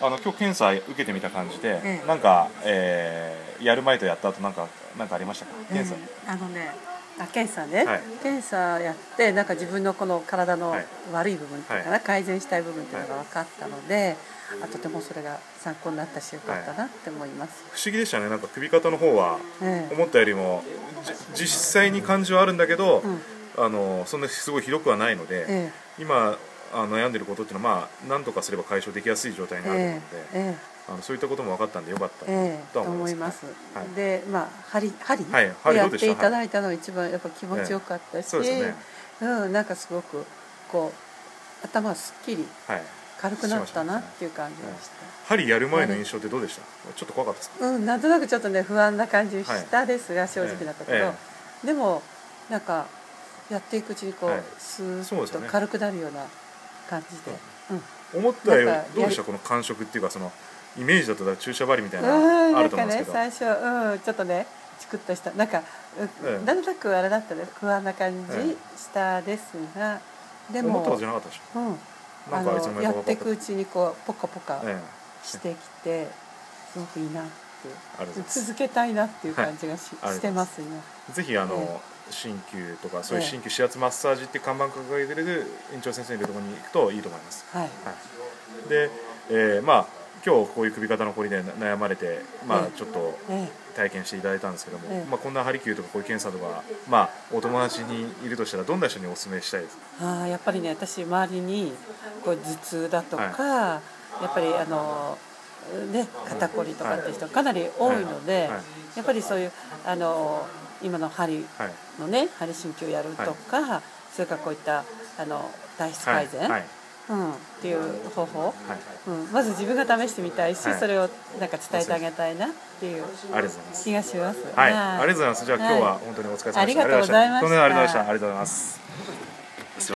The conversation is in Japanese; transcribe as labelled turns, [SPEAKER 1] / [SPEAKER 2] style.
[SPEAKER 1] 今日検査受けてみた感じで、
[SPEAKER 2] ええ、
[SPEAKER 1] なんか、やる前とやった後なんかありましたか？検査、
[SPEAKER 2] 検査ね、
[SPEAKER 1] はい、
[SPEAKER 2] 検査やってなんか自分のこの体の悪い部分っていうかな、
[SPEAKER 1] はい、
[SPEAKER 2] 改善したい部分っていうのが分かったので、とてもそれが参考になったしよかったなって思います。
[SPEAKER 1] 不思議でしたね。なんか首肩の方は思ったよりも、実際に感じはあるんだけど、そんなすごいひどくはないので、今悩んでることっていうのは、何とかすれば解消できやすい状態になると思うので、そういったことも分かったんでよかったと思います。
[SPEAKER 2] で、針をやっていただいたのが一番やっぱ気持ちよかったし、なんかすごくこう頭がすっきり軽くなったなっていう感じがした。
[SPEAKER 1] 針やる前の印象ってどうでした？ちょっと怖かったですか？
[SPEAKER 2] なんとなくちょっとね不安な感じしたですが、正直だったけど、でもなんかやっていくうちにこうスーッと軽くなるような感じで、
[SPEAKER 1] 思ったよりどうでした？この感触っていうか、そのイメージだと注射針みたいなのあると思うんですけど、
[SPEAKER 2] 最初ちょっとねチクッとしたなんかなんとなくあれだったね、不安な感じしたですが、でも
[SPEAKER 1] 思ったことじゃなかったでしょ？
[SPEAKER 2] やっていくうちにこうポカポカしてきて、すごくいいなって続けたいなっていう感じがしてます今。
[SPEAKER 1] ぜひ鍼灸とかそういう鍼灸指圧マッサージって看板掲げてる院長先生のところに行くといいと思います。で、今日こういう首肩のこりで悩まれて、ちょっと体験していただいたんですけども、こんな針灸とかこういう検査とか、お友達にいるとしたらどんな人にお勧めしたいですか？
[SPEAKER 2] やっぱりね、私周りにこう頭痛だとか、やっぱり肩こりとかっていう人かなり多いので、やっぱりそういう今の針のね、針鍼灸をやるとか、それからこういった体質改善、っていう方法、まず自分が試してみたいし、それをなんか伝えてあげたいなっていう気がします。
[SPEAKER 1] ありがとうございます。じゃあ今日は本当にお疲れ様でした。
[SPEAKER 2] ありがとうございました。
[SPEAKER 1] ありがとうございました。